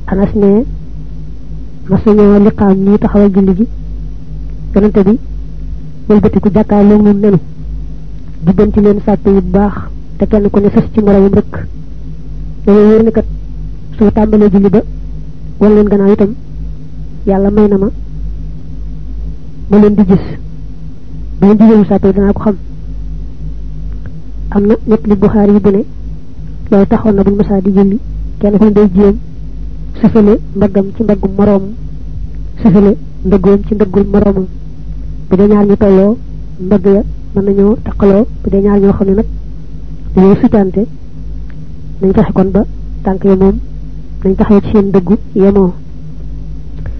Anas ne masañoo liqaam ñi taxawal julli gi yonente bi wëlbatiku jàkkaarloo moom nenu jubbanti leen sàppe yu baax te kenn ku ne sës ci moromam rek dañoo wér ne kat su tàmbalee julli ba wan leen gannaaw itam yàlla may na ma leen di gis ba leen jigéenu sàppe danaa ko xam. am na ñett li Buxaari yi bu ne loolu taxoon na buñ masaa di julli kenn ku ne day jéem sëfale mbaggam ci mbaggum moroomam sëfale ndëggoom ci ndëggul moroomam bu dee ñaar ñu tolloo mbagg ya mën nañoo taqaloo bu dee ñaar ñoo xam ne nag dañoo sutante nañ fexe kon ba tànk ya moom nañ taxaw ci seen ndëggu yemoo